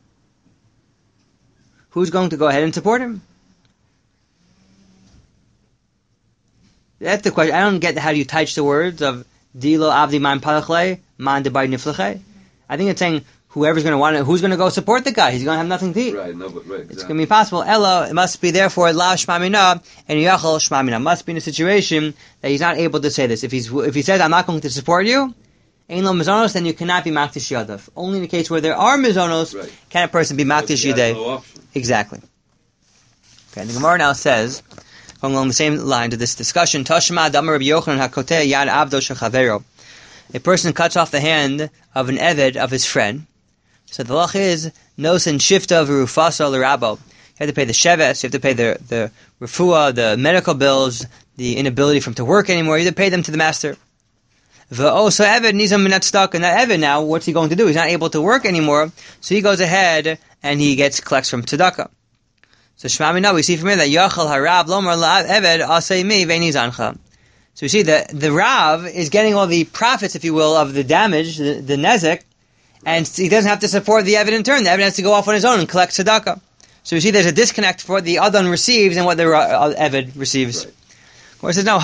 Who's going to go ahead and support him? That's the question. I don't get how do you touch the words of Dilo Avdi Man Palachle, Man Debar Nifleche. I think it's saying whoever's going to want to, who's going to go support the guy? He's going to have nothing to eat. Right, no, but right, exactly. It's going to be impossible. Ella, it must be therefore la shmamina and yachal shmamina. Must be in a situation that he's not able to say this. If he's if he says, I'm not going to support you, ain't no mizonos, then you cannot be makdish yadav. Only in the case where there are mizonos, right, can a person be makdish yadeh. No, exactly. Okay, the Gemara now says, going along the same line to this discussion, Tashma damar Rabbi Yochanan hakoteh yad abdo shechavero. A person cuts off the hand of an eved of his friend. So the lach is nosen shifta v'rufasa l'rabo. You have to pay the sheves, you have to pay the the refuah, the medical bills, the inability for him to work anymore. You have to pay them to the master. V'oso eved nizam minat stuck, and that eved now, what's he going to do? He's not able to work anymore, so he goes ahead and he gets collects from tzedakah. So shmamina, we see from here that yachal harav lomar la eved asay mi ve'nizancha. So we see that the Rav is getting all the profits, if you will, of the damage, the, the nezek, and he doesn't have to support the Eved in turn. The Eved has to go off on his own and collect tzedakah. So we see there's a disconnect for what the Adon receives and what the uh, Eved receives. Right. Or it says, no,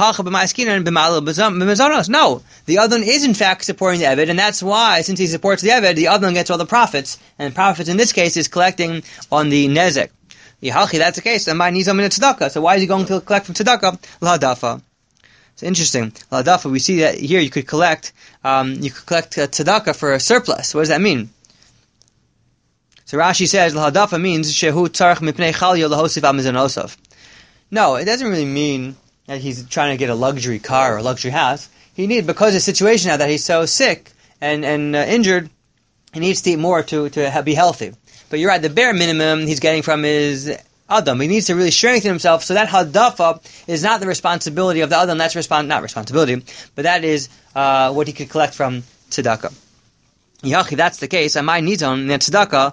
no, the Adon is in fact supporting the Eved, and that's why, since he supports the Eved, the Adon gets all the profits, and the profits in this case is collecting on the nezek. That's the case. So why is he going to collect from tzedakah? L'hadafa. It's interesting. L'hadafa, we see that here you could collect, um, you could collect uh, tzedakah for a surplus. What does that mean? So Rashi says, l'hadafa means shehu tzarech mipnei chalyo lahosif al mizonosov. No, it doesn't really mean that he's trying to get a luxury car or a luxury house. He needs, because of the situation now that he's so sick and, and uh, injured, he needs to eat more to, to ha- be healthy. But you're right, the bare minimum he's getting from his Adam. He needs to really strengthen himself, so that hadafa is not the responsibility of the Adam, that's respon- not responsibility, but that is uh, what he could collect from tzedakah. Yachi, that's the case. Amai nizon, and tzedakah.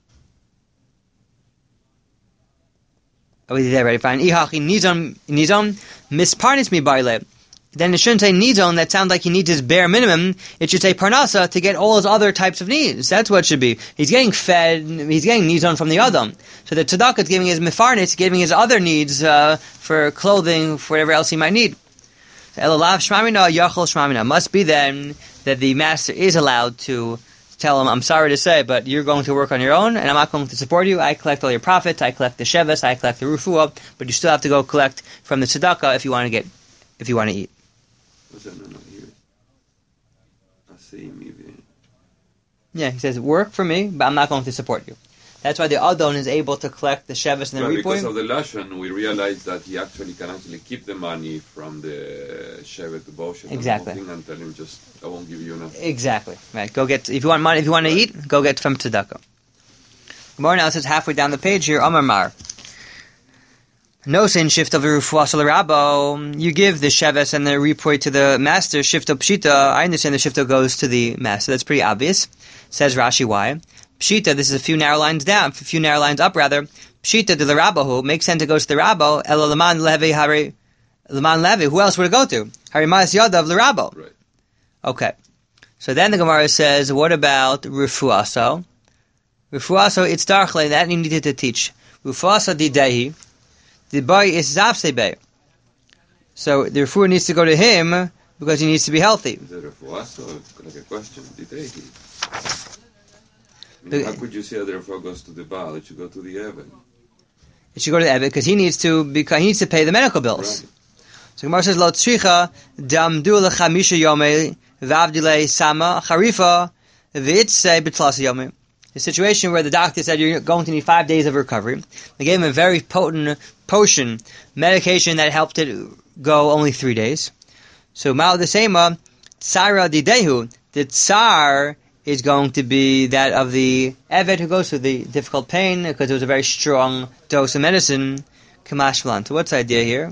Are we there? Ready? Fine. Ihachi nizon, nizon, misparnis mi baile. Then it shouldn't say nizon, that sounds like he needs his bare minimum. It should say parnasa to get all his other types of needs. That's what it should be. He's getting fed, he's getting nizon from the Adam. So the tzedakah is giving his mefarnis, giving his other needs uh, for clothing, for whatever else he might need. Elalav shmamina yachol shmamina. Must be then that the master is allowed to tell him, I'm sorry to say, but you're going to work on your own, and I'm not going to support you. I collect all your profits, I collect the sheves, I collect the rufuah, but you still have to go collect from the tzedakah if you want to get, if you want to eat. What's that? No, no, here. Yeah, he says, work for me, but I'm not going to support you. That's why the Adon is able to collect the sheves and the right, repoy. Because of the Lashon, we realize that he actually can actually keep the money from the shevet to Boshet exactly. and, and tell him just, I won't give you enough. Exactly. Right. Go get, if you want money, if you want to right. eat, go get from tzedakah. Gemara now says halfway down the page here, Amar Mar. No sin shift of the rufuas l'rabo. You give the sheves and the repoy to the master. Shift of pshita. I understand the shift goes to the master. That's pretty obvious. Says Rashi why. Pshita. This is a few narrow lines down, a few narrow lines up rather. Pshita to the rabbahu makes sense to go to the rabbo. Ela leman levi hari leman levi. Who else would it go to? Harimas yadav l'rabbo. Right. Okay. So then the Gemara says, what about rufuaso? Rufuaso it's darchle that you needed to teach. Rufuaso didehi. The boy is Zavsebe. So the refuah needs to go to him because he needs to be healthy. Is it a refuah? So like a question. Did they eat? I mean, how could you say that the refuah goes to the Baal? It should go to the Eved. It should go to the Eved because he needs to because he needs to pay the medical bills. Right. So Gemara says, Lo tzricha damdu lechamisha yomei v'avdilei sama charifa v'itzei b'tlas yomei. The situation where the doctor said you're going to need five days of recovery. They gave him a very potent potion, medication that helped it go only three days. So Ma'al Desema, Tsara Didehu, the Tsar is going to be that of the Eved who goes through the difficult pain because it was a very strong dose of medicine. Kamash V'lan. So what's the idea here?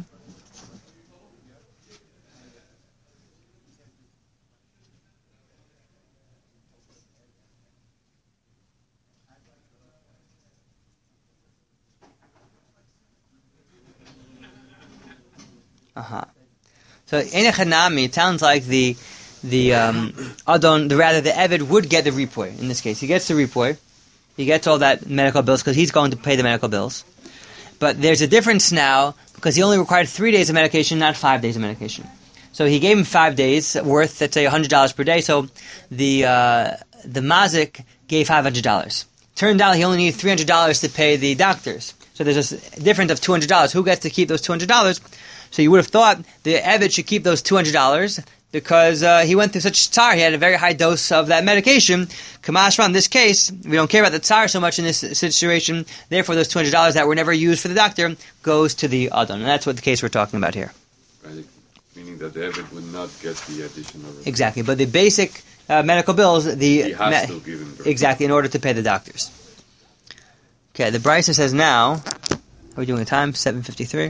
Uh-huh. So Enechanami, it sounds like the the um, Adon, the rather the Eved would get the repoy in this case. He gets the repoy, he gets all that medical bills because he's going to pay the medical bills. But there's a difference now because he only required three days of medication, not five days of medication. So he gave him five days worth, let's say, one hundred dollars per day. So the uh, the mazik gave five hundred dollars. Turned out he only needed three hundred dollars to pay the doctors. So there's a difference of two hundred dollars. Who gets to keep those two hundred dollars? So you would have thought the Eved should keep those two hundred dollars because uh, he went through such tsar. He had a very high dose of that medication. Kamashra, in this case, we don't care about the tsar so much in this situation. Therefore, those two hundred dollars that were never used for the doctor goes to the Adon. And that's what the case we're talking about here. Right. Meaning that the Eved would not get the additional... Exactly. But the basic uh, medical bills... the He has me- to give him... Exactly, in order to pay the doctors. Okay, the Brisa says now... Are we doing the time? seven fifty-three?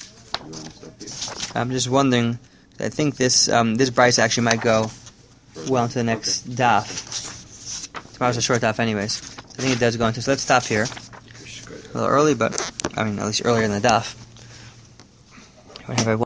I'm just wondering... I think this um, this Brisa actually might go well into the next okay. daf. Tomorrow's a short daf anyways. I think it does go into... So let's stop here. A little early, but... I mean, at least earlier in the daf. Whenever I